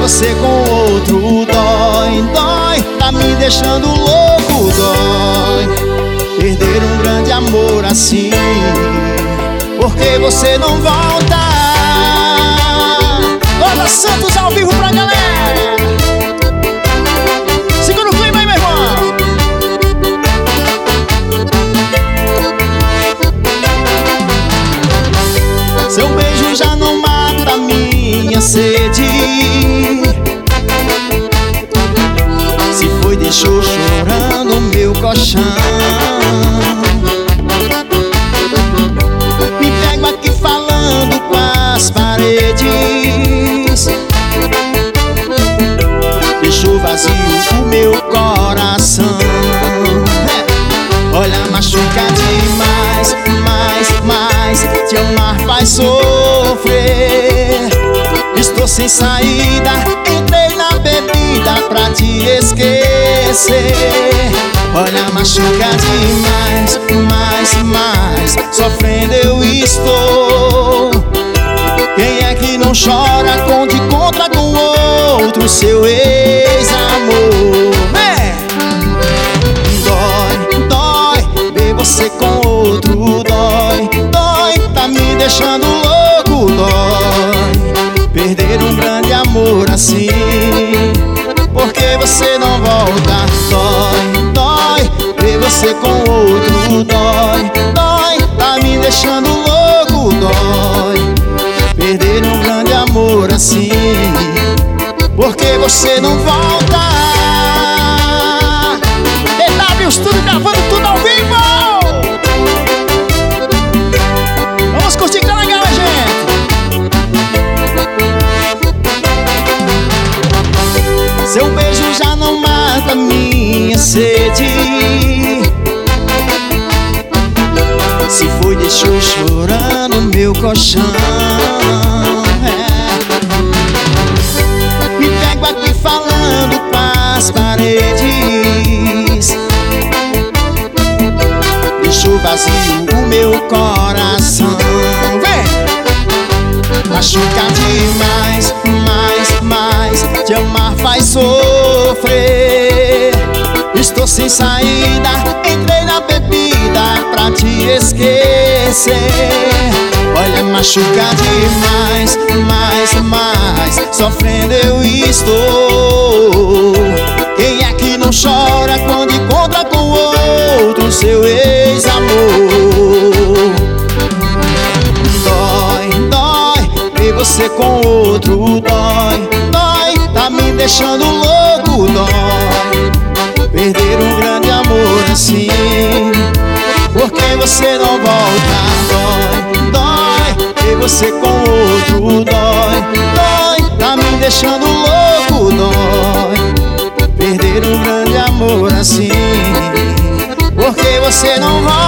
você com outro. Dói, dói, tá me deixando louco. Dói perder um grande amor assim, porque você não volta. Olha Santos ao vivo pra galera. Segura o clima aí, meu irmão. Seu beijo já não mata minha sede. Se foi, deixou chorando meu colchão. Me pego aqui falando com as paredes. Deixou vazio o meu coração. Olha, machuca demais, mais te amar faz sofrer. Estou sem saída, entrei na bebida pra te esquecer. Olha, machuca demais, mais sofrendo eu estou. Quem é que não chora quando encontra com outro seu ex-amor? Dói, dói, ver você com outro. Dói, dói, tá me deixando louco. Dói perder um grande amor assim, porque você não volta. Dói, dói, ver você com outro. Dói, dói, tá me deixando louco. Dói perder um grande amor assim, porque você não volta. DW Studio gravando tudo ao vivo. Vamos curtir que tá legal, gente. Seu beijo já não mata minha sede. Se foi, deixou chorando meu colchão. Me pego aqui falando com as paredes. Deixou vazio o meu coração. Vem! Machuca demais, mais te amar faz sofrer. Estou sem saída, entrei na bebida pra te esquecer. Olha, machuca demais, mais sofrendo eu estou. Quem é que não chora quando encontra com outro seu ex-amor? Dói, dói, ver você com outro. Dói, dói, tá me deixando louco. Dói perder um grande amor assim, porque você não volta. Dói, dói, ver você com outro. Dói, dói, tá me deixando louco. Dói perder um grande amor assim, porque você não volta.